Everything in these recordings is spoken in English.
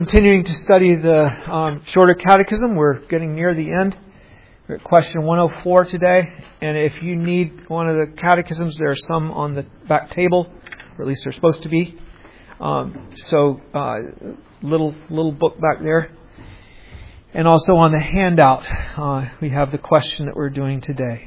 Continuing to study the Shorter Catechism. We're getting near the end. We're at question 104 today. And if you need one of the catechisms, there are some on the back table, or at least they're supposed to be. Little book back there. And also on the handout, we have the question that we're doing today.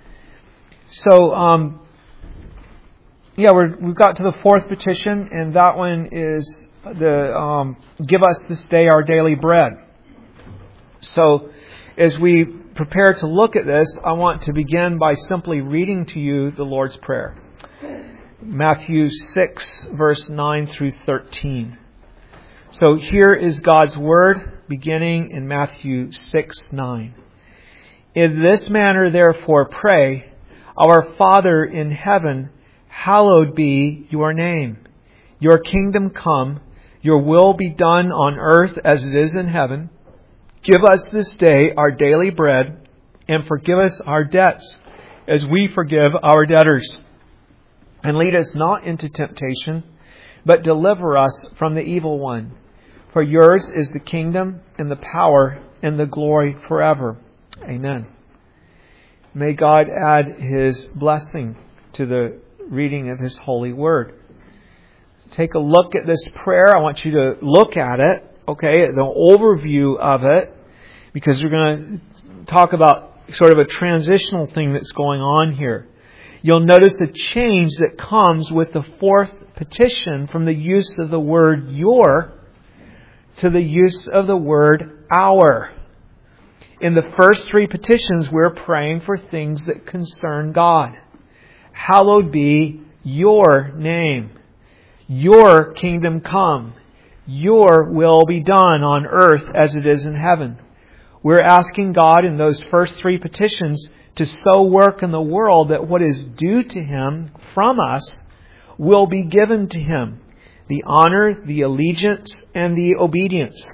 So, we've got to the fourth petition, and that one is the give us this day our daily bread. So, as we prepare to look at this, I want to begin by simply reading to you the Lord's Prayer. Matthew 6, verse 9 through 13. So here is God's Word, beginning in Matthew 6, 9. In this manner, therefore, pray, Our Father in heaven, hallowed be your name. Your kingdom come, your will be done on earth as it is in heaven. Give us this day our daily bread, and forgive us our debts, as we forgive our debtors. And lead us not into temptation, but deliver us from the evil one. For yours is the kingdom, and the power, and the glory forever. Amen. May God add His blessing to the reading of His holy word. Take a look at this prayer. I want you to look at it, okay, the overview of it, because we're going to talk about sort of a transitional thing that's going on here. You'll notice a change that comes with the fourth petition from the use of the word your to the use of the word our. In the first three petitions, we're praying for things that concern God. Hallowed be your name. Your kingdom come. Your will be done on earth as it is in heaven. We're asking God in those first three petitions to so work in the world that what is due to Him from us will be given to Him. The honor, the allegiance, and the obedience.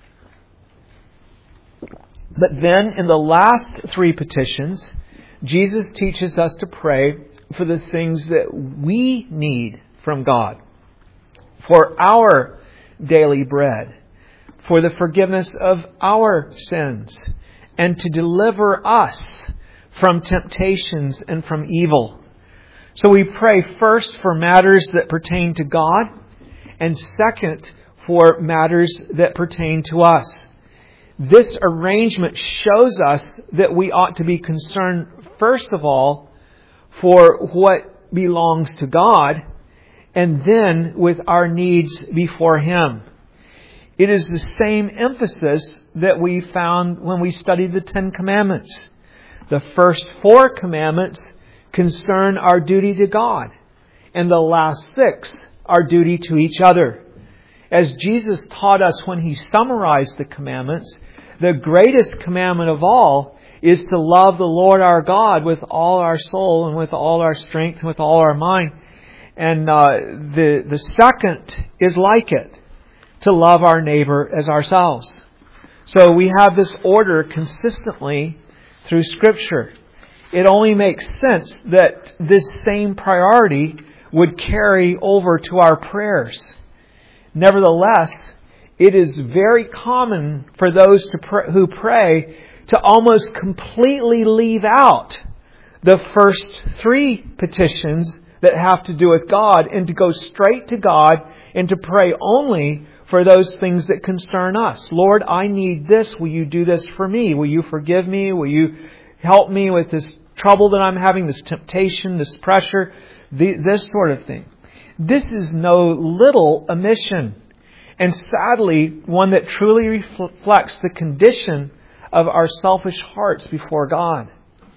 But then in the last three petitions, Jesus teaches us to pray for the things that we need from God. For our daily bread. For the forgiveness of our sins. And to deliver us from temptations and from evil. So we pray first for matters that pertain to God. And second, for matters that pertain to us. This arrangement shows us that we ought to be concerned, first of all, for what belongs to God, and then with our needs before Him. It is the same emphasis that we found when we studied the Ten Commandments. The first four commandments concern our duty to God, and the last six, our duty to each other. As Jesus taught us when He summarized the commandments, the greatest commandment of all is to love the Lord our God with all our soul and with all our strength and with all our mind. And the second is like it, to love our neighbor as ourselves. So we have this order consistently through Scripture. It only makes sense that this same priority would carry over to our prayers. Nevertheless, it is very common for those who pray to almost completely leave out the first three petitions that have to do with God and to go straight to God and to pray only for those things that concern us. Lord, I need this. Will you do this for me? Will you forgive me? Will you help me with this trouble that I'm having, this temptation, this pressure, this sort of thing? This is no little omission. And sadly, one that truly reflects the condition of our selfish hearts before God.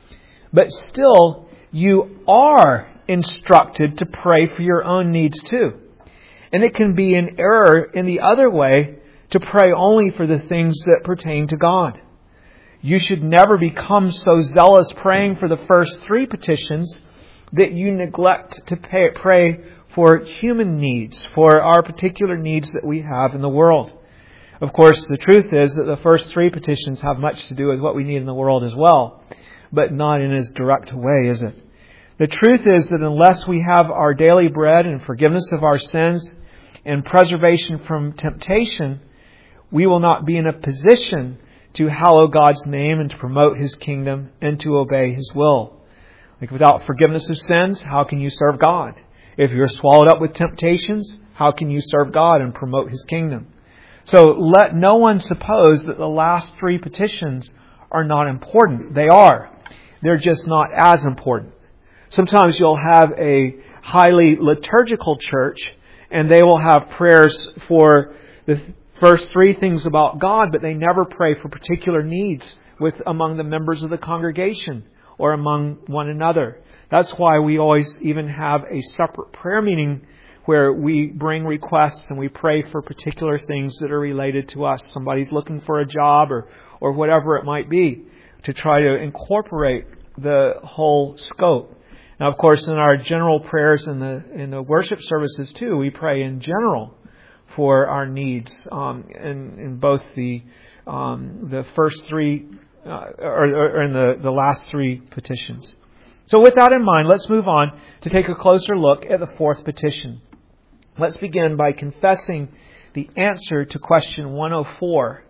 But still, you are instructed to pray for your own needs too. And it can be an error in the other way to pray only for the things that pertain to God. You should never become so zealous praying for the first three petitions that you neglect to pray for human needs, for our particular needs that we have in the world. Of course, the truth is that the first three petitions have much to do with what we need in the world as well, but not in as direct a way, is it? The truth is that unless we have our daily bread and forgiveness of our sins and preservation from temptation, we will not be in a position to hallow God's name and to promote His kingdom and to obey His will. Like, without forgiveness of sins, how can you serve God? If you're swallowed up with temptations, how can you serve God and promote His kingdom? So let no one suppose that the last three petitions are not important. They are. They're just not as important. Sometimes you'll have a highly liturgical church and they will have prayers for the first three things about God, but they never pray for particular needs among the members of the congregation or among one another. That's why we always even have a separate prayer meeting where we bring requests and we pray for particular things that are related to us. Somebody's looking for a job or whatever it might be, to try to incorporate the whole scope. Now, of course, in our general prayers in the worship services too, we pray in general for our needs in both the first three or in the last three petitions. So with that in mind, let's move on to take a closer look at the fourth petition. Let's begin by confessing the answer to question 104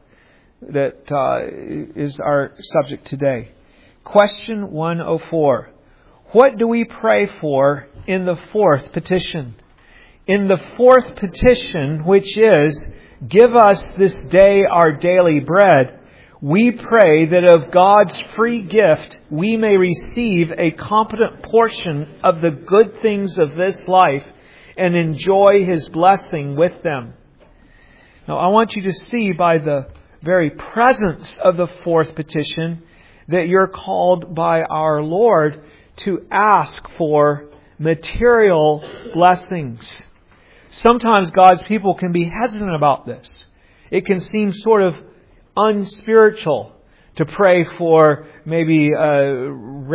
that is our subject today. Question 104. What do we pray for in the fourth petition? In the fourth petition, which is, "Give us this day our daily bread," we pray that of God's free gift we may receive a competent portion of the good things of this life and enjoy His blessing with them. Now, I want you to see by the very presence of the fourth petition that you're called by our Lord to ask for material blessings. Sometimes God's people can be hesitant about this. It can seem sort of unspiritual to pray for maybe a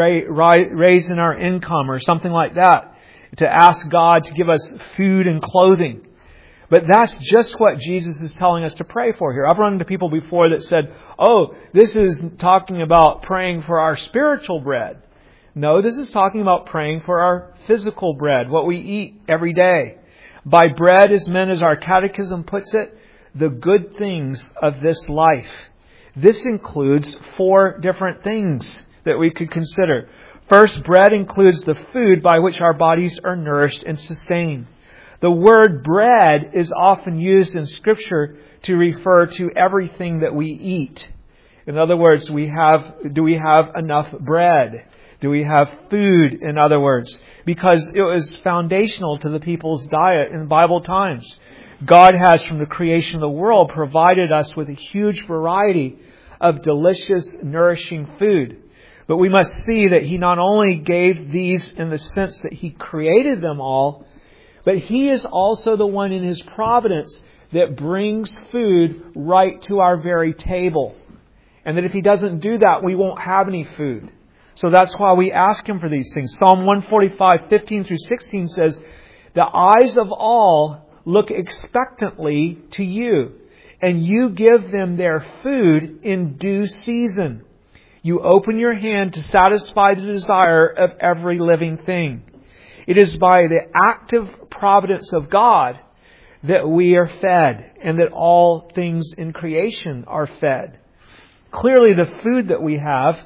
raise in our income or something like that, to ask God to give us food and clothing. But that's just what Jesus is telling us to pray for here. I've run into people before that said, "Oh, this is talking about praying for our spiritual bread." No, this is talking about praying for our physical bread, what we eat every day. By bread is meant, as our catechism puts it, the good things of this life. This includes four different things that we could consider. First, bread includes the food by which our bodies are nourished and sustained. The word bread is often used in Scripture to refer to everything that we eat. In other words, do we have enough bread? Do we have food, in other words? Because it was foundational to the people's diet in Bible times. God has, from the creation of the world, provided us with a huge variety of delicious, nourishing food. But we must see that He not only gave these in the sense that He created them all, but He is also the one in His providence that brings food right to our very table. And that if He doesn't do that, we won't have any food. So that's why we ask Him for these things. Psalm 145, 15 through 16 says, "The eyes of all look expectantly to you, and you give them their food in due season. You open your hand to satisfy the desire of every living thing." It is by the active providence of God that we are fed, and that all things in creation are fed. Clearly, the food that we have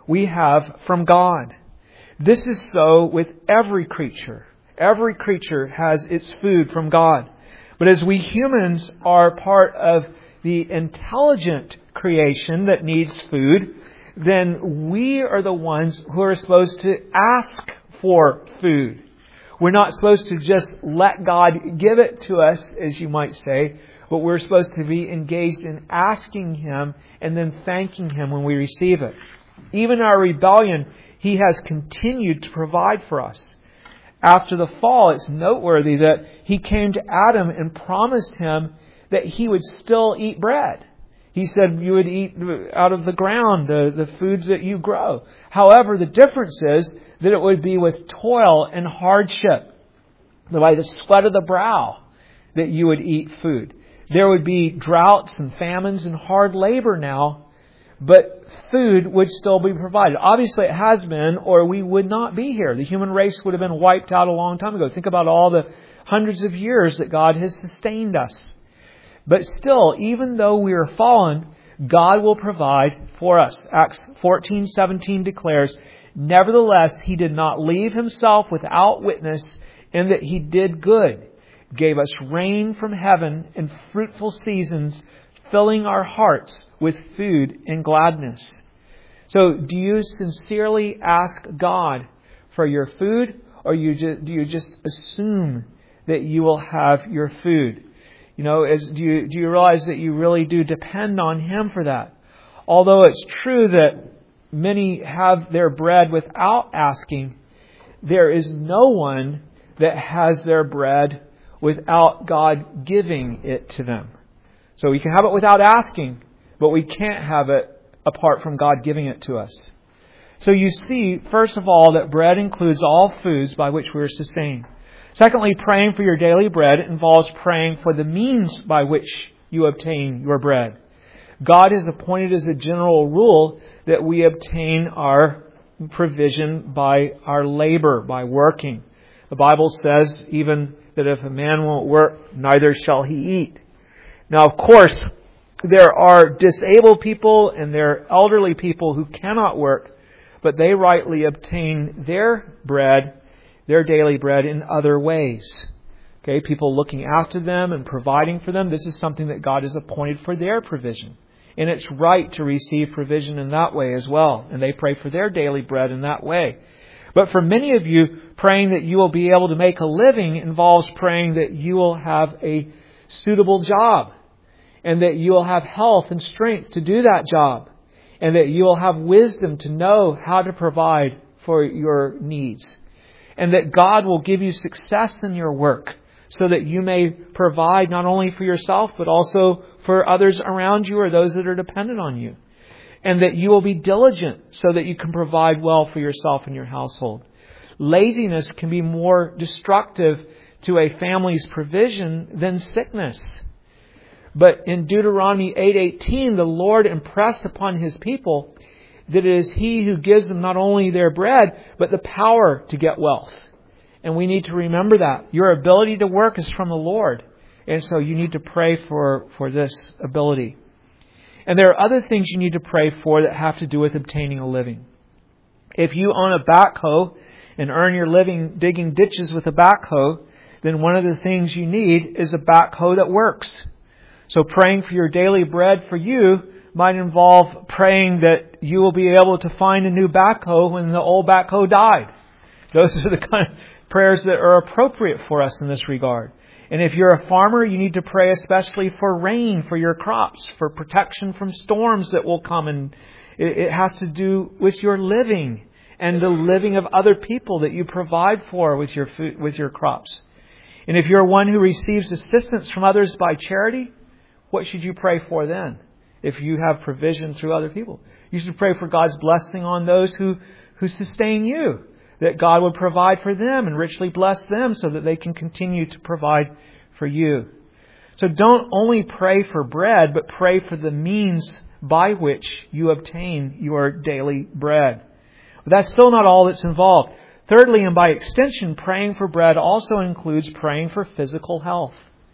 from God. This is so with every creature. Every creature has its food from God. But as we humans are part of the intelligent creation that needs food, then we are the ones who are supposed to ask for food. We're not supposed to just let God give it to us, as you might say, but we're supposed to be engaged in asking Him and then thanking Him when we receive it. Even our rebellion, He has continued to provide for us. After the fall, it's noteworthy that He came to Adam and promised him that he would still eat bread. He said you would eat out of the ground, the foods that you grow. However, the difference is that it would be with toil and hardship. By the sweat of the brow that you would eat food. There would be droughts and famines and hard labor now, but food would still be provided. Obviously it has been, or we would not be here. The human race would have been wiped out a long time ago. Think about all the hundreds of years that God has sustained us. But still, even though we are fallen, God will provide for us. Acts 14:17 declares, "Nevertheless, He did not leave Himself without witness, in that He did good, gave us rain from heaven and fruitful seasons, filling our hearts with food and gladness." So, do you sincerely ask God for your food, or do you just assume that you will have your food? Do you realize that you really do depend on Him for that? Although it's true that many have their bread without asking, there is no one that has their bread without God giving it to them. So we can have it without asking, but we can't have it apart from God giving it to us. So you see, first of all, that bread includes all foods by which we are sustained. Secondly, praying for your daily bread involves praying for the means by which you obtain your bread. God has appointed as a general rule that we obtain our provision by our labor, by working. The Bible says even that if a man won't work, neither shall he eat. Now, of course, there are disabled people and there are elderly people who cannot work, but they rightly obtain their bread, their daily bread, in other ways. Okay, people looking after them and providing for them. This is something that God has appointed for their provision. And it's right to receive provision in that way as well. And they pray for their daily bread in that way. But for many of you, praying that you will be able to make a living involves praying that you will have a suitable job, and that you will have health and strength to do that job, and that you will have wisdom to know how to provide for your needs, and that God will give you success in your work so that you may provide not only for yourself but also for others around you or those that are dependent on you, and that you will be diligent so that you can provide well for yourself and your household. Laziness can be more destructive to a family's provision than sickness. But in Deuteronomy 8:18, the Lord impressed upon His people that it is He who gives them not only their bread, but the power to get wealth. And we need to remember that. Your ability to work is from the Lord. And so you need to pray for this ability. And there are other things you need to pray for that have to do with obtaining a living. If you own a backhoe and earn your living digging ditches with a backhoe, then one of the things you need is a backhoe that works. So praying for your daily bread for you might involve praying that you will be able to find a new backhoe when the old backhoe died. Those are the kind of prayers that are appropriate for us in this regard. And if you're a farmer, you need to pray especially for rain for your crops, for protection from storms that will come. And it has to do with your living and the living of other people that you provide for with your food, with your crops. And if you're one who receives assistance from others by charity, what should you pray for then? If you have provision through other people, you should pray for God's blessing on those who sustain you, that God would provide for them and richly bless them so that they can continue to provide for you. So don't only pray for bread, but pray for the means by which you obtain your daily bread. But that's still not all that's involved. Thirdly, and by extension, praying for bread also includes praying for physical health.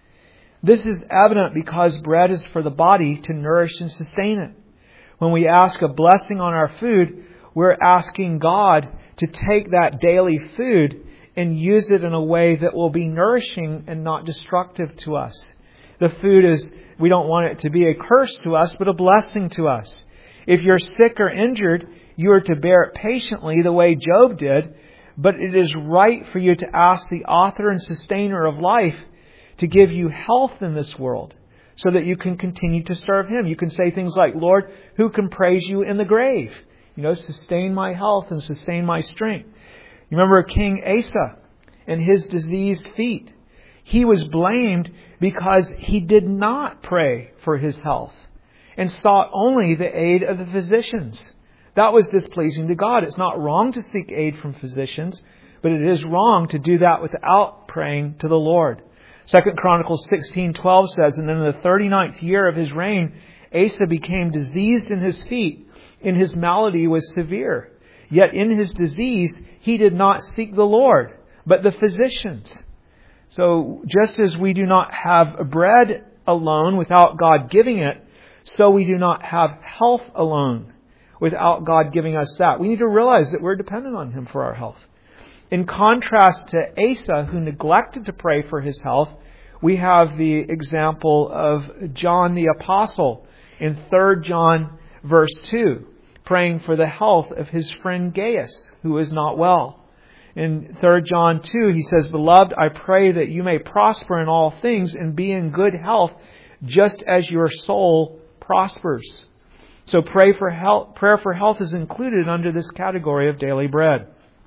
This is evident because bread is for the body to nourish and sustain it. When we ask a blessing on our food, we're asking God to take that daily food and use it in a way that will be nourishing and not destructive to us. The food we don't want it to be a curse to us, but a blessing to us. If you're sick or injured, you are to bear it patiently the way Job did, but it is right for you to ask the author and sustainer of life to give you health in this world so that you can continue to serve Him. You can say things like, Lord, who can praise you in the grave? Sustain my health and sustain my strength. You remember King Asa and his diseased feet. He was blamed because he did not pray for his health and sought only the aid of the physicians. That was displeasing to God. It's not wrong to seek aid from physicians, but it is wrong to do that without praying to the Lord. 2 Chronicles 16:12 says, "And in the 39th year of his reign, Asa became diseased in his feet, and his malady was severe. Yet in his disease he did not seek the Lord, but the physicians." So just as we do not have bread alone without God giving it, so we do not have health alone without God giving us that. We need to realize that we're dependent on Him for our health. In contrast to Asa, who neglected to pray for his health, we have the example of John the Apostle in 3 John verse 2, praying for the health of his friend Gaius, who is not well. In 3 John 2, he says, "Beloved, I pray that you may prosper in all things and be in good health, just as your soul prospers." So prayer for health is included under this category of daily bread.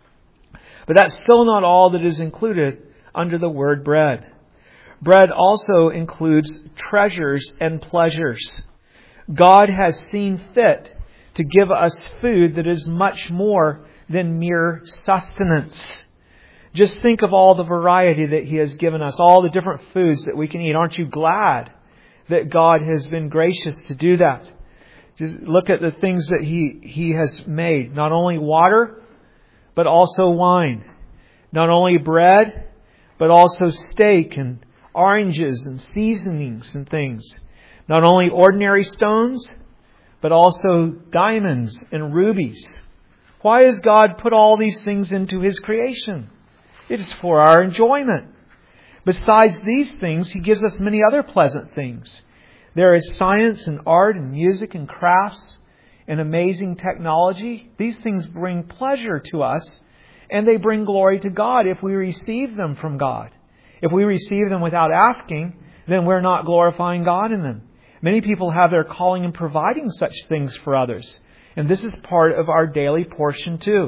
But that's still not all that is included under the word bread. Bread also includes treasures and pleasures. God has seen fit to give us food that is much more than mere sustenance. Just think of all the variety that He has given us, all the different foods that we can eat. Aren't you glad that God has been gracious to do that? Just look at the things that He has made. Not only water, but also wine. Not only bread, but also steak and oranges and seasonings and things. Not only ordinary stones, but also diamonds and rubies. Why has God put all these things into His creation? It is for our enjoyment. Besides these things, He gives us many other pleasant things. There is science and art and music and crafts and amazing technology. These things bring pleasure to us, and they bring glory to God if we receive them from God. If we receive them without asking, then we're not glorifying God in them. Many people have their calling in providing such things for others. And this is part of our daily portion too.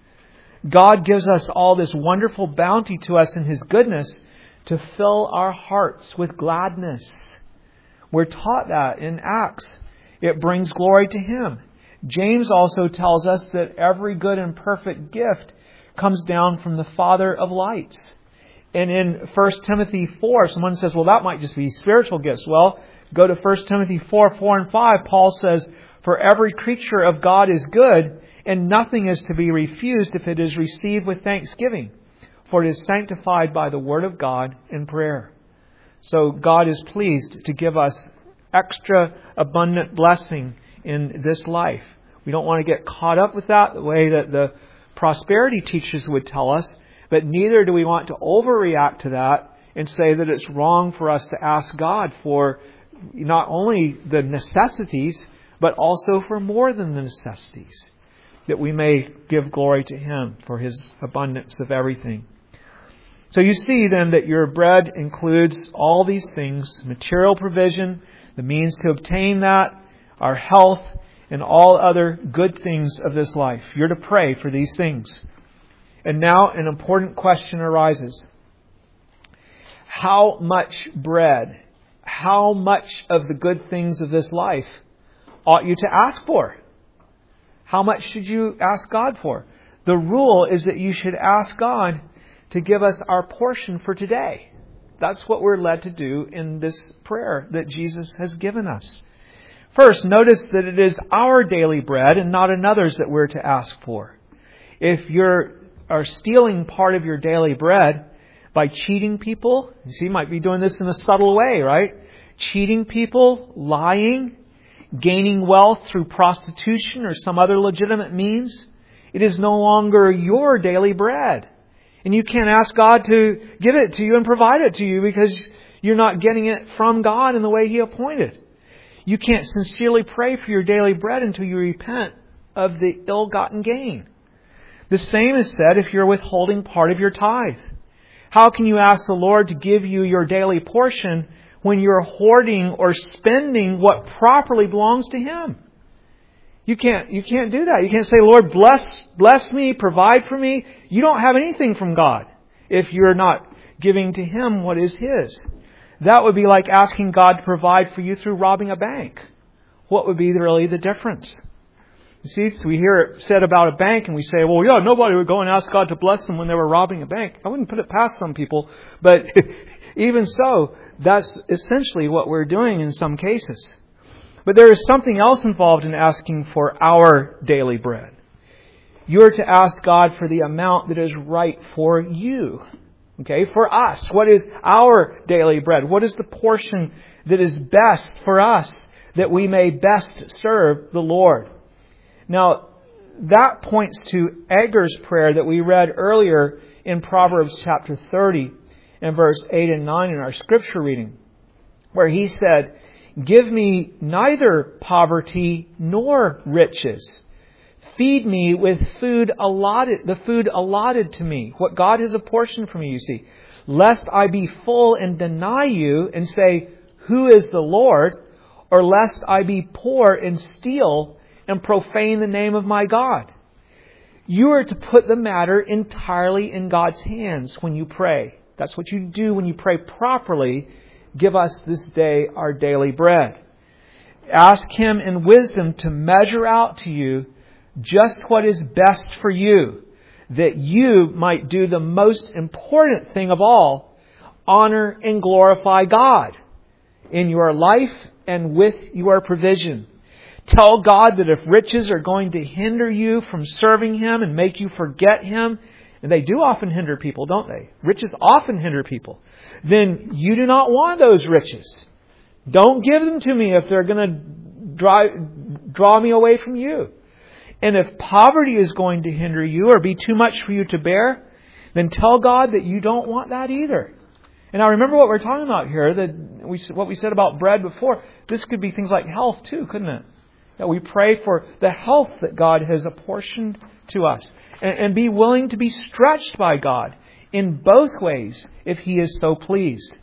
God gives us all this wonderful bounty to us in His goodness to fill our hearts with gladness. We're taught that in Acts. It brings glory to Him. James also tells us that every good and perfect gift comes down from the Father of lights. And in 1 Timothy 4, someone says, well, that might just be spiritual gifts. Well, go to 1 Timothy 4 and 5. Paul says, "For every creature of God is good, and nothing is to be refused if it is received with thanksgiving. For it is sanctified by the word of God in prayer." So God is pleased to give us extra abundant blessing in this life. We don't want to get caught up with that the way that the prosperity teachers would tell us, but neither do we want to overreact to that and say that it's wrong for us to ask God for not only the necessities, but also for more than the necessities, that we may give glory to Him for His abundance of everything. So you see then that your bread includes all these things: material provision, the means to obtain that, our health, and all other good things of this life. You're to pray for these things. And now an important question arises. How much bread, how much of the good things of this life ought you to ask for? How much should you ask God for? The rule is that you should ask God to give us our portion for today. That's what we're led to do in this prayer that Jesus has given us. First, notice that it is our daily bread and not another's that we're to ask for. If you are stealing part of your daily bread by cheating people, you might be doing this in a subtle way, right? Cheating people, lying, gaining wealth through prostitution or some other legitimate means, it is no longer your daily bread. And you can't ask God to give it to you and provide it to you because you're not getting it from God in the way He appointed. You can't sincerely pray for your daily bread until you repent of the ill-gotten gain. The same is said if you're withholding part of your tithe. How can you ask the Lord to give you your daily portion when you're hoarding or spending what properly belongs to Him? You can't do that. You can't say, "Lord, bless me, provide for me." You don't have anything from God if you're not giving to Him what is His. That would be like asking God to provide for you through robbing a bank. What would be really the difference? You see, so we hear it said about a bank and we say, well, yeah, nobody would go and ask God to bless them when they were robbing a bank. I wouldn't put it past some people, but even so, that's essentially what we're doing in some cases. But there is something else involved in asking for our daily bread. You are to ask God for the amount that is right for you. Okay, for us. What is our daily bread? What is the portion that is best for us, that we may best serve the Lord. Now, that points to Agar's prayer that we read earlier in Proverbs chapter 30 and verse 8 and 9 in our scripture reading, where he said, "Give me neither poverty nor riches. Feed me with the food allotted to me," what God has apportioned for me, you see, "lest I be full and deny you and say, 'Who is the Lord?' or lest I be poor and steal and profane the name of my God." You are to put the matter entirely in God's hands when you pray. That's what you do when you pray properly. "Give us this day our daily bread." Ask Him in wisdom to measure out to you just what is best for you, that you might do the most important thing of all, honor and glorify God in your life and with your provision. Tell God that if riches are going to hinder you from serving Him and make you forget Him, and they do often hinder people, don't they? Riches often hinder people. Then you do not want those riches. Don't give them to me if they're going to draw me away from you. And if poverty is going to hinder you or be too much for you to bear, then tell God that you don't want that either. And now remember what we're talking about here, what we said about bread before. This could be things like health too, couldn't it? That we pray for the health that God has apportioned to us. And be willing to be stretched by God in both ways if He is so pleased.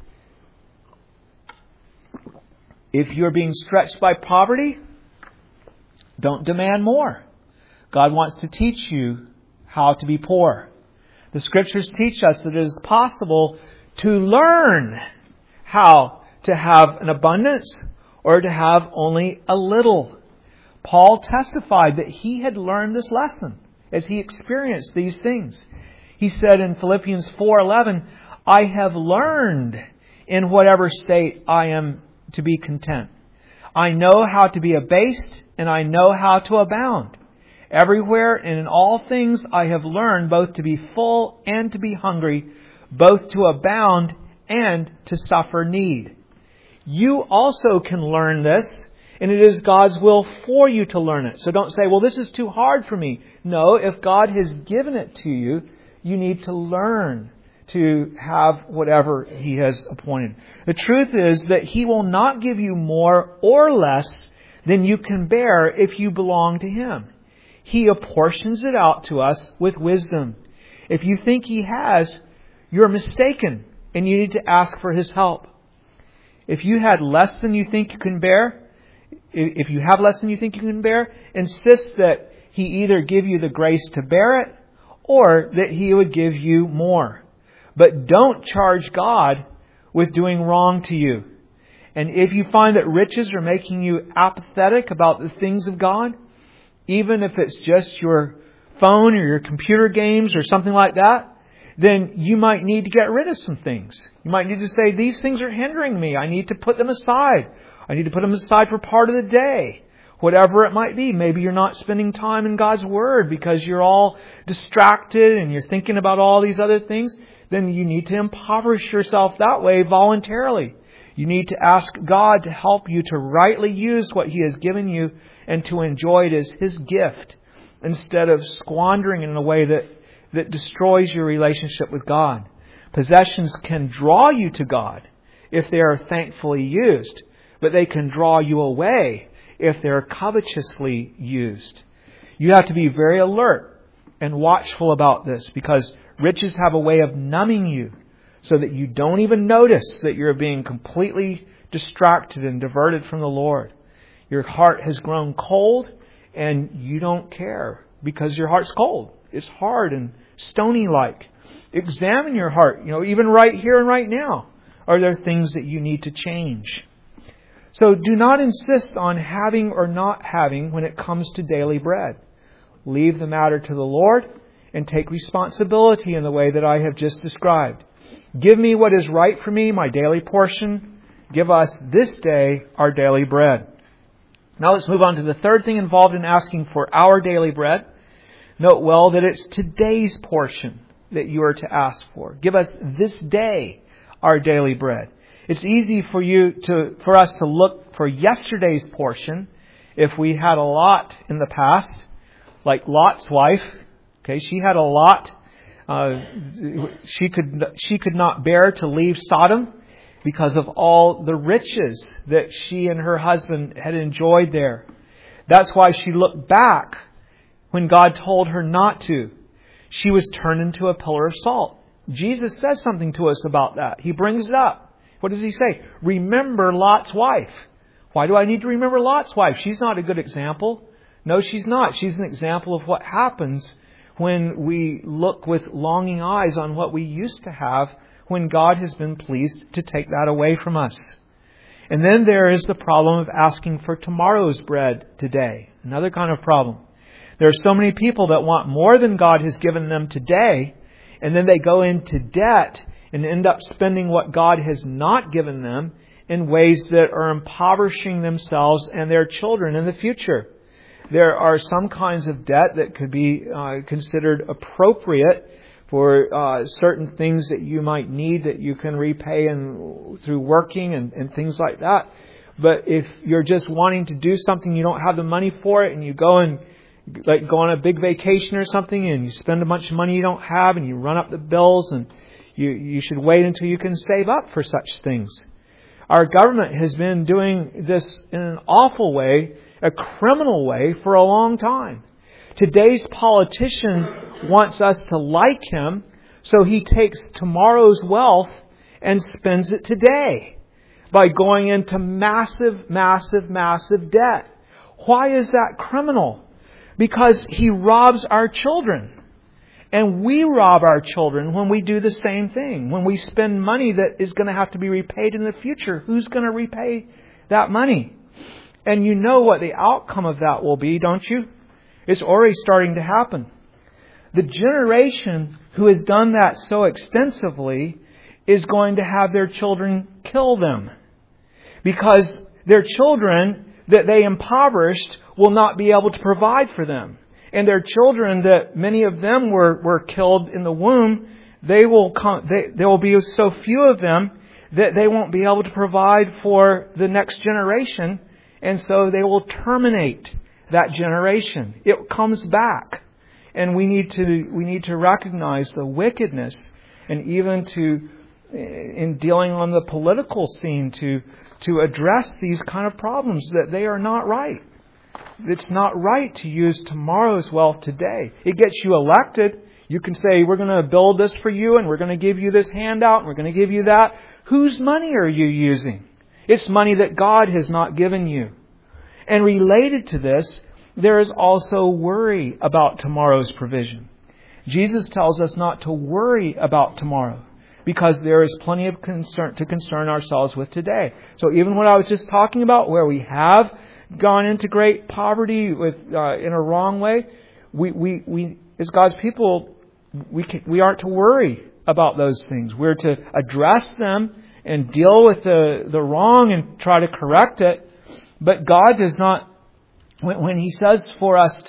If you're being stretched by poverty, don't demand more. God wants to teach you how to be poor. The Scriptures teach us that it is possible to learn how to have an abundance or to have only a little. Paul testified that he had learned this lesson as he experienced these things. He said in Philippians 4:11, "I have learned in whatever state I am to be content. I know how to be abased and I know how to abound. Everywhere and in all things I have learned both to be full and to be hungry, both to abound and to suffer need." You also can learn this, and it is God's will for you to learn it. So don't say, "Well, this is too hard for me." No, if God has given it to you, you need to learn to have whatever He has appointed. The truth is that He will not give you more or less than you can bear if you belong to Him. He apportions it out to us with wisdom. If you think He has, you're mistaken and you need to ask for His help. If you had less than you think you can bear, if you have less than you think you can bear, insist that He either give you the grace to bear it or that He would give you more. But don't charge God with doing wrong to you. And if you find that riches are making you apathetic about the things of God, even if it's just your phone or your computer games or something like that, then you might need to get rid of some things. You might need to say, "These things are hindering me. I need to put them aside. I need to put them aside for part of the day." Whatever it might be. Maybe you're not spending time in God's Word because you're all distracted and you're thinking about all these other things. Then you need to impoverish yourself that way voluntarily. You need to ask God to help you to rightly use what He has given you and to enjoy it as His gift instead of squandering it in a way that destroys your relationship with God. Possessions can draw you to God if they are thankfully used, but they can draw you away if they're covetously used. You have to be very alert and watchful about this because riches have a way of numbing you so that you don't even notice that you're being completely distracted and diverted from the Lord. Your heart has grown cold and you don't care because your heart's cold. It's hard and stony-like. Examine your heart, even right here and right now. Are there things that you need to change? So do not insist on having or not having when it comes to daily bread. Leave the matter to the Lord and take responsibility in the way that I have just described. Give me what is right for me, my daily portion. Give us this day our daily bread. Now let's move on to the third thing involved in asking for our daily bread. Note well that it's today's portion that you are to ask for. Give us this day our daily bread. It's easy for us to look for yesterday's portion if we had a lot in the past, like Lot's wife. Okay, she had a lot. She could not bear to leave Sodom because of all the riches that she and her husband had enjoyed there. That's why she looked back when God told her not to. She was turned into a pillar of salt. Jesus says something to us about that. He brings it up. What does He say? Remember Lot's wife. Why do I need to remember Lot's wife? She's not a good example. No, she's not. She's an example of what happens when we look with longing eyes on what we used to have when God has been pleased to take that away from us. And then there is the problem of asking for tomorrow's bread today. Another kind of problem. There are so many people that want more than God has given them today, and then they go into debt and end up spending what God has not given them in ways that are impoverishing themselves and their children in the future. There are some kinds of debt that could be considered appropriate for certain things that you might need that you can repay through working and things like that. But if you're just wanting to do something, you don't have the money for it, and you go on a big vacation or something, and you spend a bunch of money you don't have, and you run up the bills, and you should wait until you can save up for such things. Our government has been doing this in an awful way, a criminal way, for a long time. Today's politician wants us to like him, so he takes tomorrow's wealth and spends it today by going into massive, massive, massive debt. Why is that criminal? Because he robs our children. And we rob our children when we do the same thing. When we spend money that is going to have to be repaid in the future, who's going to repay that money? And you know what the outcome of that will be, don't you? It's already starting to happen. The generation who has done that so extensively is going to have their children kill them. Because their children that they impoverished will not be able to provide for them. And their children, that many of them were killed in the womb, there will be so few of them that they won't be able to provide for the next generation. And so they will terminate that generation. It comes back. And we need to recognize the wickedness, and even in dealing on the political scene to address these kind of problems, that they are not right. It's not right to use tomorrow's wealth today. It gets you elected. You can say, we're going to build this for you, and we're going to give you this handout, and we're going to give you that. Whose money are you using? It's money that God has not given you. And related to this, there is also worry about tomorrow's provision. Jesus tells us not to worry about tomorrow, because there is plenty of concern to concern ourselves with today. So even what I was just talking about, where we have gone into great poverty in a wrong way, we as God's people, we aren't to worry about those things. We're to address them and deal with the wrong and try to correct it. But God does not. When He says for us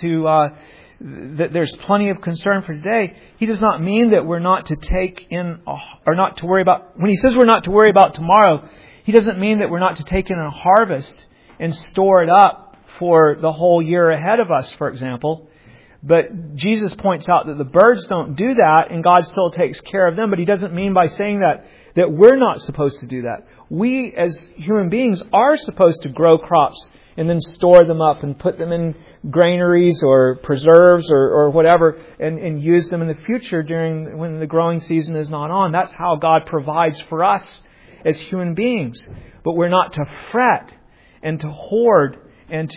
that there's plenty of concern for today, He does not mean that we're not to take in or not to worry about. When He says we're not to worry about tomorrow, He doesn't mean that we're not to take in a harvest and store it up for the whole year ahead of us, for example. But Jesus points out that the birds don't do that, and God still takes care of them. But He doesn't mean by saying that we're not supposed to do that. We as human beings are supposed to grow crops and then store them up and put them in granaries or preserves or whatever, and use them in the future when the growing season is not on. That's how God provides for us as human beings. But we're not to fret and to hoard and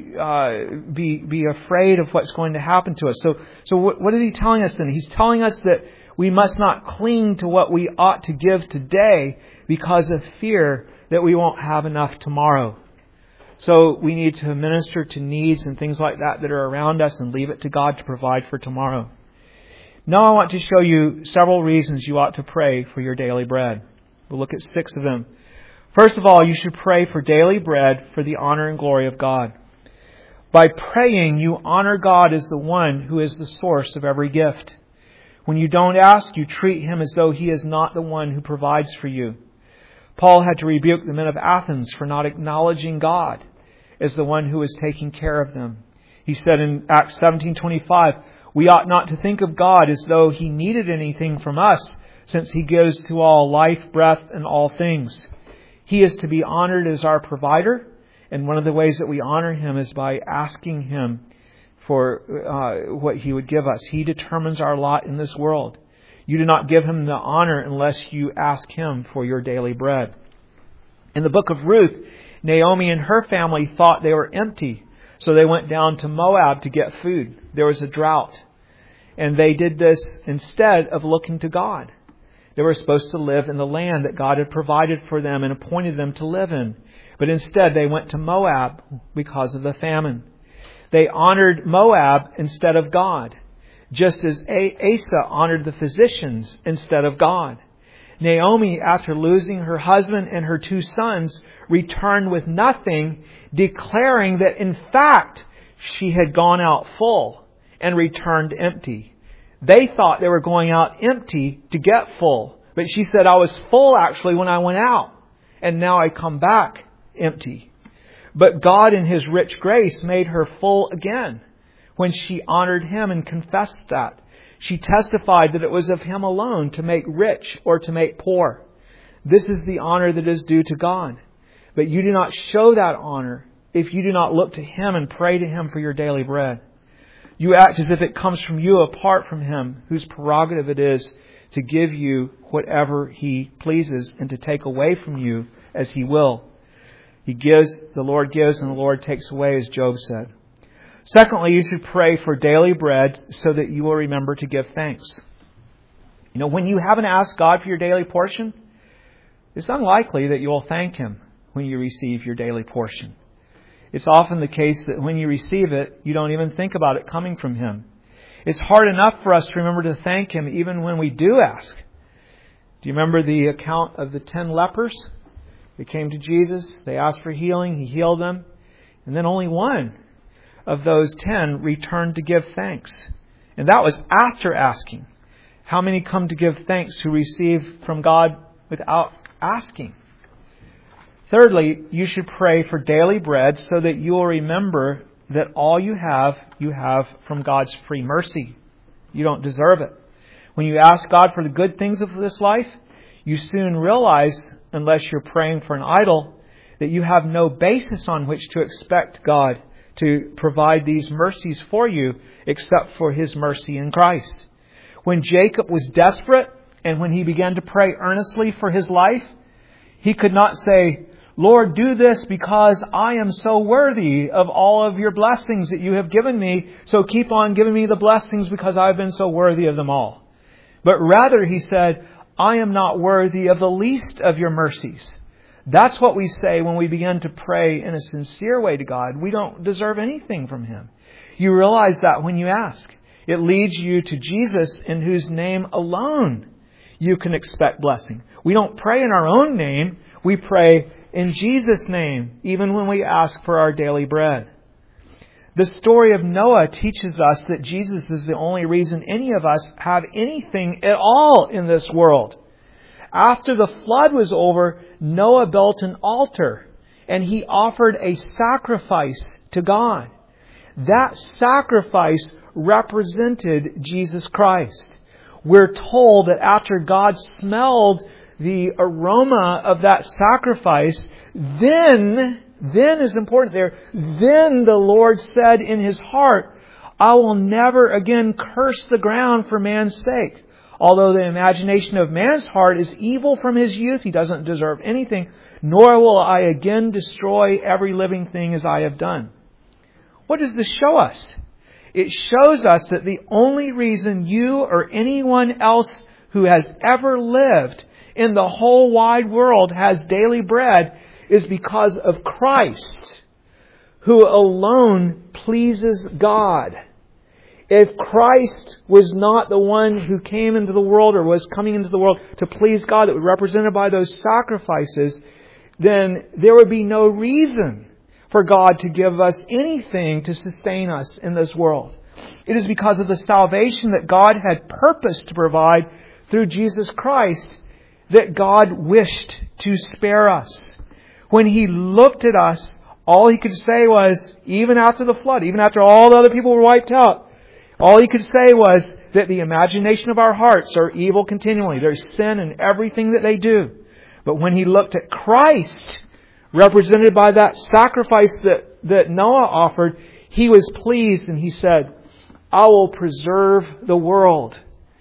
to be afraid of what's going to happen to us. So what is He telling us then? He's telling us that we must not cling to what we ought to give today because of fear that we won't have enough tomorrow. So we need to minister to needs and things like that are around us and leave it to God to provide for tomorrow. Now I want to show you several reasons you ought to pray for your daily bread. We'll look at 6 of them. First of all, you should pray for daily bread for the honor and glory of God. By praying, you honor God as the one who is the source of every gift. When you don't ask, you treat Him as though He is not the one who provides for you. Paul had to rebuke the men of Athens for not acknowledging God as the one who was taking care of them. He said in Acts 17:25, "We ought not to think of God as though He needed anything from us, since He gives to all life, breath, and all things. He is to be honored as our provider, and one of the ways that we honor Him is by asking Him for what He would give us. He determines our lot in this world. You do not give Him the honor unless you ask Him for your daily bread." In the book of Ruth, Naomi and her family thought they were empty, so they went down to Moab to get food. There was a drought, and they did this instead of looking to God. They were supposed to live in the land that God had provided for them and appointed them to live in. But instead they went to Moab because of the famine. They honored Moab instead of God, just as Asa honored the physicians instead of God. Naomi, after losing her husband and her 2 sons, returned with nothing, declaring that in fact she had gone out full and returned empty. They thought they were going out empty to get full. But she said, "I was full actually when I went out, and now I come back empty." But God in His rich grace made her full again when she honored Him and confessed that. She testified that it was of Him alone to make rich or to make poor. This is the honor that is due to God. But you do not show that honor if you do not look to Him and pray to Him for your daily bread. You act as if it comes from you apart from Him, whose prerogative it is to give you whatever He pleases and to take away from you as He will. He gives, the Lord gives, and the Lord takes away, as Job said. Secondly, you should pray for daily bread so that you will remember to give thanks. When you haven't asked God for your daily portion, it's unlikely that you will thank Him when you receive your daily portion. It's often the case that when you receive it, you don't even think about it coming from Him. It's hard enough for us to remember to thank Him even when we do ask. Do you remember the account of the 10 lepers? They came to Jesus, they asked for healing, He healed them, and then only one of those 10 returned to give thanks. And that was after asking. How many come to give thanks who receive from God without asking? Thirdly, you should pray for daily bread so that you will remember that all you have from God's free mercy. You don't deserve it. When you ask God for the good things of this life, you soon realize, unless you're praying for an idol, that you have no basis on which to expect God to provide these mercies for you except for His mercy in Christ. When Jacob was desperate and when he began to pray earnestly for his life, he could not say, "Lord, do this because I am so worthy of all of your blessings that you have given me, so keep on giving me the blessings because I've been so worthy of them all." But rather he said, "I am not worthy of the least of your mercies." That's what we say when we begin to pray in a sincere way to God. We don't deserve anything from Him. You realize that when you ask. It leads you to Jesus, in whose name alone you can expect blessing. We don't pray in our own name. We pray in Jesus' name, even when we ask for our daily bread. The story of Noah teaches us that Jesus is the only reason any of us have anything at all in this world. After the flood was over, Noah built an altar and he offered a sacrifice to God. That sacrifice represented Jesus Christ. We're told that after God smelled the aroma of that sacrifice, then is important there, then the Lord said in His heart, "I will never again curse the ground for man's sake. Although the imagination of man's heart is evil from his youth, he doesn't deserve anything, nor will I again destroy every living thing as I have done." What does this show us? It shows us that the only reason you or anyone else who has ever lived in the whole wide world has daily bread is because of Christ, who alone pleases God. If Christ was not the one who came into the world or was coming into the world to please God, that was represented by those sacrifices, then there would be no reason for God to give us anything to sustain us in this world. It is because of the salvation that God had purposed to provide through Jesus Christ that God wished to spare us. When He looked at us, all He could say was, even after the flood, even after all the other people were wiped out, all He could say was that the imagination of our hearts are evil continually. There's sin in everything that they do. But when He looked at Christ, represented by that sacrifice that Noah offered, He was pleased and He said, I will preserve the world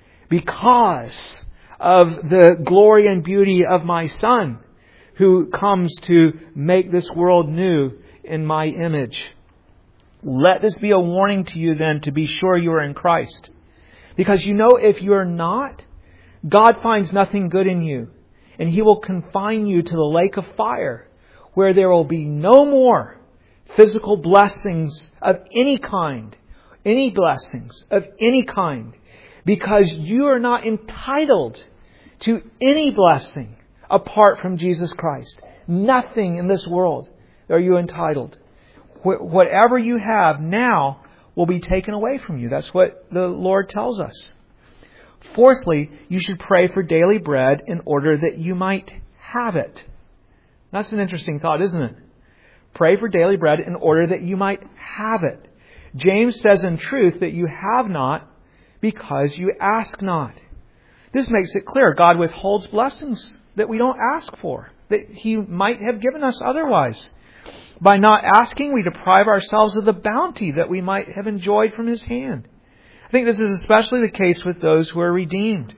because of the glory and beauty of my Son, who comes to make this world new in my image. Let this be a warning to you then to be sure you are in Christ. Because you know if you are not, God finds nothing good in you, and He will confine you to the lake of fire, where there will be no more physical blessings of any kind, any blessings of any kind, because you are not entitled to any blessing apart from Jesus Christ. Nothing in this world are you entitled. Whatever you have now will be taken away from you. That's what the Lord tells us. Fourthly, you should pray for daily bread in order that you might have it. That's an interesting thought, isn't it? Pray for daily bread in order that you might have it. James says in truth that you have not because you ask not. This makes it clear God withholds blessings that we don't ask for, that He might have given us otherwise. By not asking, we deprive ourselves of the bounty that we might have enjoyed from His hand. I think this is especially the case with those who are redeemed.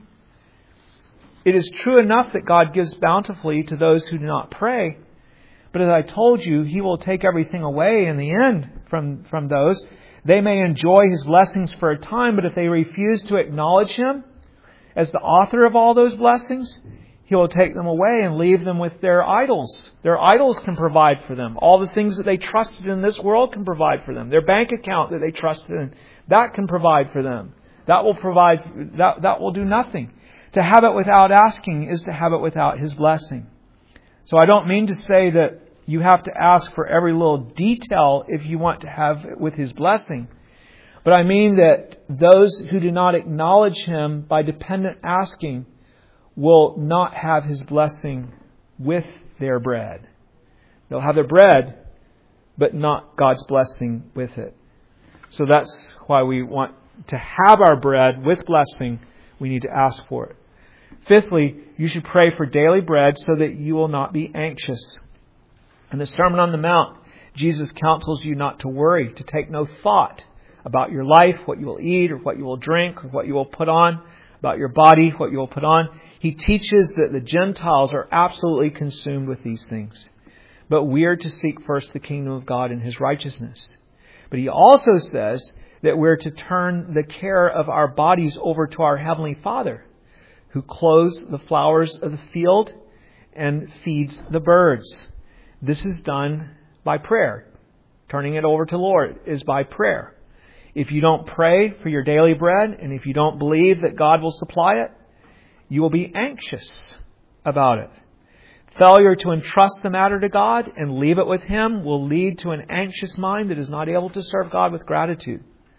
It is true enough that God gives bountifully to those who do not pray, but as I told you, He will take everything away in the end from those. They may enjoy His blessings for a time, but if they refuse to acknowledge Him as the author of all those blessings, He will take them away and leave them with their idols. Their idols can provide for them. All the things that they trusted in this world can provide for them. Their bank account that they trusted in, that can provide for them. That will do nothing. To have it without asking is to have it without His blessing. So I don't mean to say that you have to ask for every little detail if you want to have it with His blessing. But I mean that those who do not acknowledge Him by dependent asking will not have His blessing with their bread. They'll have their bread, but not God's blessing with it. So that's why we want to have our bread with blessing. We need to ask for it. Fifthly, you should pray for daily bread so that you will not be anxious. In the Sermon on the Mount, Jesus counsels you not to worry, to take no thought about your life, what you will eat or what you will drink or what you will put on, about your body, what you will put on. He teaches that the Gentiles are absolutely consumed with these things. But we are to seek first the kingdom of God and His righteousness. But He also says that we're to turn the care of our bodies over to our Heavenly Father, who clothes the flowers of the field and feeds the birds. This is done by prayer. Turning it over to the Lord is by prayer. If you don't pray for your daily bread, and if you don't believe that God will supply it, you will be anxious about it. Failure to entrust the matter to God and leave it with Him will lead to an anxious mind that is not able to serve God with gratitude.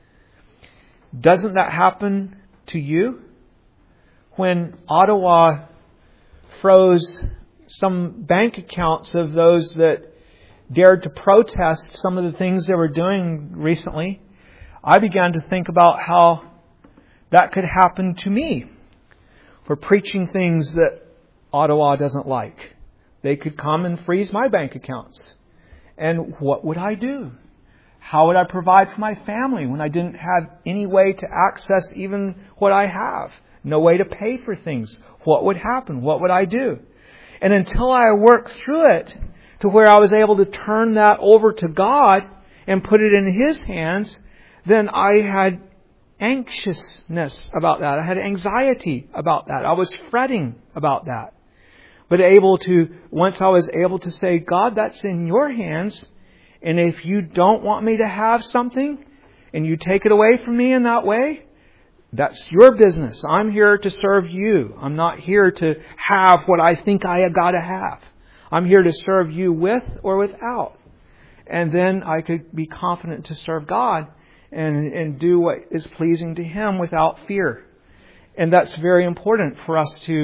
Doesn't that happen to you? When Ottawa froze some bank accounts of those that dared to protest some of the things they were doing recently, I began to think about how that could happen to me for preaching things that Ottawa doesn't like. They could come and freeze my bank accounts. And what would I do? How would I provide for my family when I didn't have any way to access even what I have? No way to pay for things. What would happen? What would I do? And until I worked through it to where I was able to turn that over to God and put it in His hands, then I had anxiousness about that. I had anxiety about that. I was fretting about that. But once I was able to say, God, that's in your hands. And if you don't want me to have something and you take it away from me in that way, that's your business. I'm here to serve you. I'm not here to have what I think I got to have. I'm here to serve you with or without. And then I could be confident to serve God and do what is pleasing to Him without fear. And that's very important for us to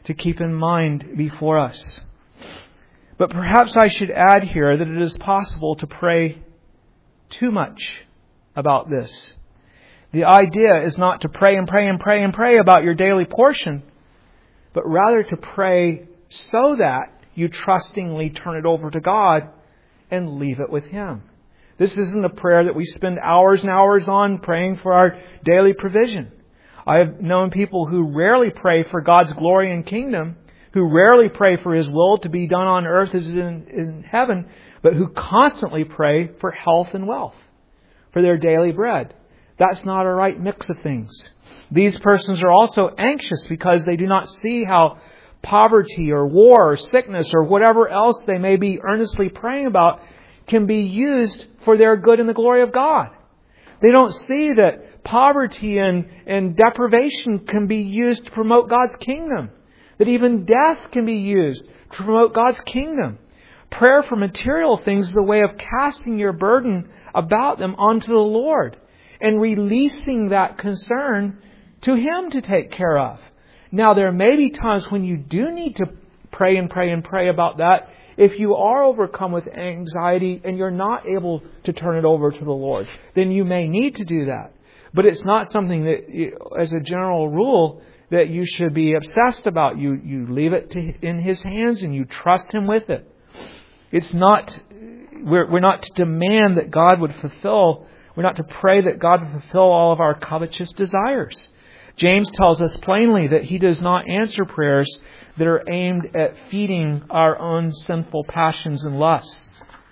to keep in mind before us. But perhaps I should add here that it is possible to pray too much about this. The idea is not to pray and pray and pray and pray about your daily portion, but rather to pray so that you trustingly turn it over to God and leave it with Him. This isn't a prayer that we spend hours and hours on praying for our daily provision. I have known people who rarely pray for God's glory and kingdom, who rarely pray for His will to be done on earth as it is in heaven, but who constantly pray for health and wealth, for their daily bread. That's not a right mix of things. These persons are also anxious because they do not see how poverty or war or sickness or whatever else they may be earnestly praying about can be used for their good and the glory of God. They don't see that poverty and deprivation can be used to promote God's kingdom. That even death can be used to promote God's kingdom. Prayer for material things is a way of casting your burden about them onto the Lord and releasing that concern to Him to take care of. Now, there may be times when you do need to pray and pray and pray about that if you are overcome with anxiety and you're not able to turn it over to the Lord. Then you may need to do that. But it's not something that, as a general rule, that you should be obsessed about. You leave it in His hands and you trust Him with it. It's not, we're not to demand that God would fulfill, we're not to pray that God would fulfill all of our covetous desires. James tells us plainly that He does not answer prayers that are aimed at feeding our own sinful passions and lusts.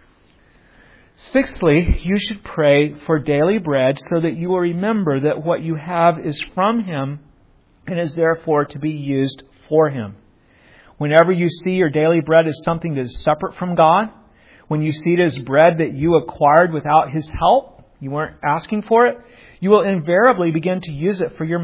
Sixthly, you should pray for daily bread so that you will remember that what you have is from Him and is therefore to be used for Him. Whenever you see your daily bread as something that is separate from God, when you see it as bread that you acquired without His help, you weren't asking for it, you will invariably begin to use it for you'll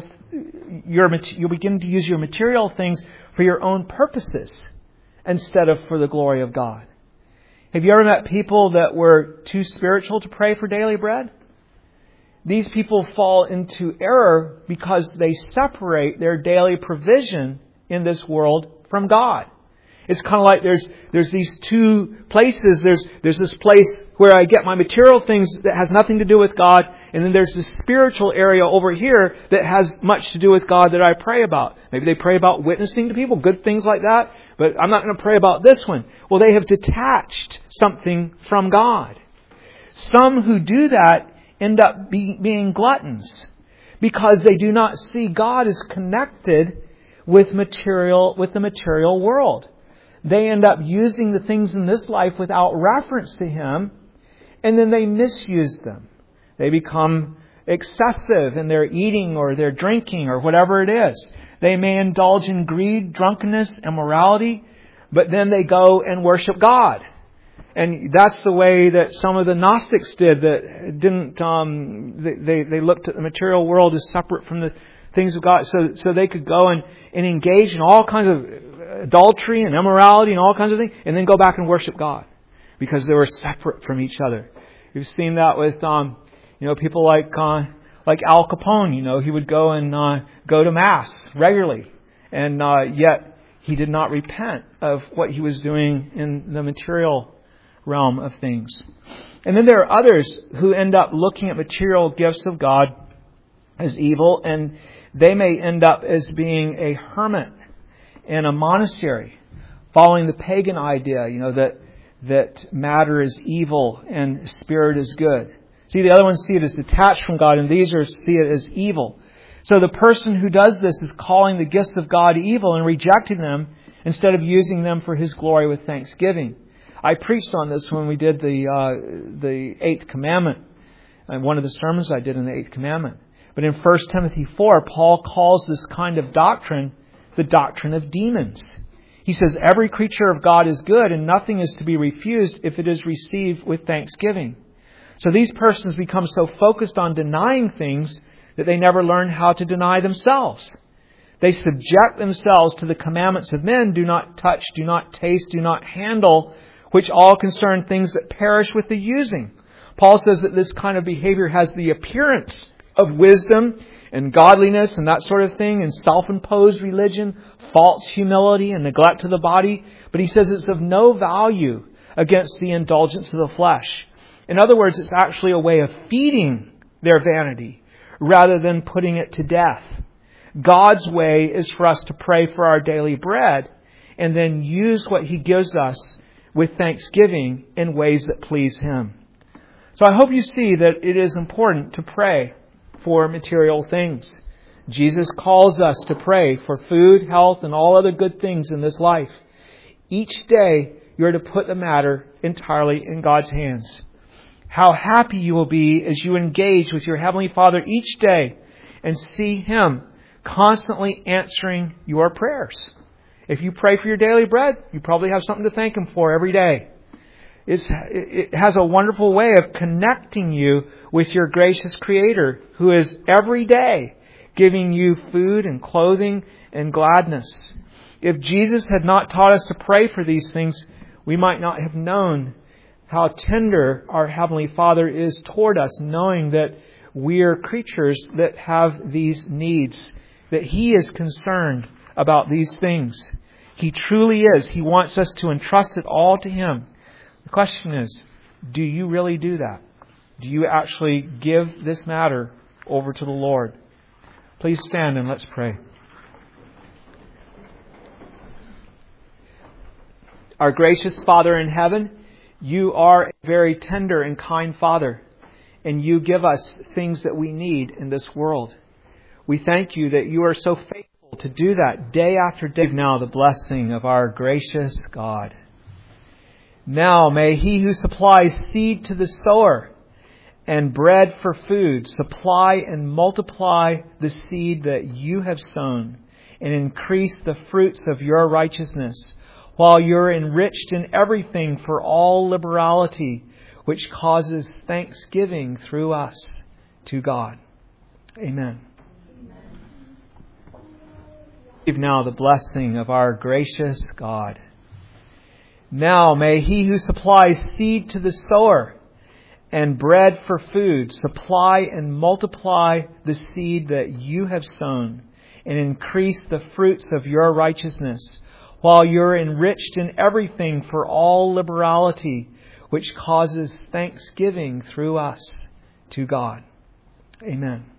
begin to use your material things for your own purposes instead of for the glory of God. Have you ever met people that were too spiritual to pray for daily bread? These people fall into error because they separate their daily provision in this world from God. It's kind of like there's these two places. There's this place where I get my material things that has nothing to do with God, and then there's this spiritual area over here that has much to do with God that I pray about. Maybe they pray about witnessing to people, good things like that, but I'm not going to pray about this one. Well, they have detached something from God. Some who do that end up being gluttons because they do not see God as connected with the material world. They end up using the things in this life without reference to Him, and then they misuse them. They become excessive in their eating or their drinking or whatever it is. They may indulge in greed, drunkenness, immorality, but then they go and worship God. And that's the way that some of the Gnostics did. That didn't. They looked at the material world as separate from the things of God, so they could go and engage in all kinds of adultery and immorality and all kinds of things, and then go back and worship God because they were separate from each other. You've seen that with people like Al Capone. He would go and go to Mass regularly, and yet he did not repent of what he was doing in the material realm of things. And then there are others who end up looking at material gifts of God as evil, and they may end up as being a hermit in a monastery, following the pagan idea, that matter is evil and spirit is good. See, the other ones see it as detached from God, and these see it as evil. So the person who does this is calling the gifts of God evil and rejecting them instead of using them for His glory with thanksgiving. I preached on this when we did the Eighth Commandment, and one of the sermons I did in the Eighth Commandment. But in 1 Timothy 4, Paul calls this kind of doctrine the doctrine of demons. He says every creature of God is good, and nothing is to be refused if it is received with thanksgiving. So these persons become so focused on denying things that they never learn how to deny themselves. They subject themselves to the commandments of men: do not touch, do not taste, do not handle, which all concern things that perish with the using. Paul says that this kind of behavior has the appearance of wisdom, and godliness and that sort of thing, and self-imposed religion, false humility and neglect of the body. But he says it's of no value against the indulgence of the flesh. In other words, it's actually a way of feeding their vanity rather than putting it to death. God's way is for us to pray for our daily bread and then use what He gives us with thanksgiving in ways that please Him. So I hope you see that it is important to pray for material things. Jesus calls us to pray for food, health, and all other good things in this life. Each day, you're to put the matter entirely in God's hands. How happy you will be as you engage with your Heavenly Father each day and see Him constantly answering your prayers. If you pray for your daily bread, you probably have something to thank Him for every day. It has a wonderful way of connecting you with your gracious Creator, who is every day giving you food and clothing and gladness. If Jesus had not taught us to pray for these things, we might not have known how tender our Heavenly Father is toward us, knowing that we are creatures that have these needs, that He is concerned about these things. He truly is. He wants us to entrust it all to Him. The question is, do you really do that? Do you actually give this matter over to the Lord? Please stand and let's pray. Our gracious Father in heaven, You are a very tender and kind Father, and You give us things that we need in this world. We thank You that You are so faithful to do that day after day. Now the blessing of our gracious God. Now may He who supplies seed to the sower and bread for food supply and multiply the seed that You have sown and increase the fruits of Your righteousness, while you're enriched in everything for all liberality, which causes thanksgiving through us to God. Amen. Receive now the blessing of our gracious God. Now may He who supplies seed to the sower and bread for food supply and multiply the seed that You have sown and increase the fruits of Your righteousness, while you're enriched in everything for all liberality, which causes thanksgiving through us to God. Amen.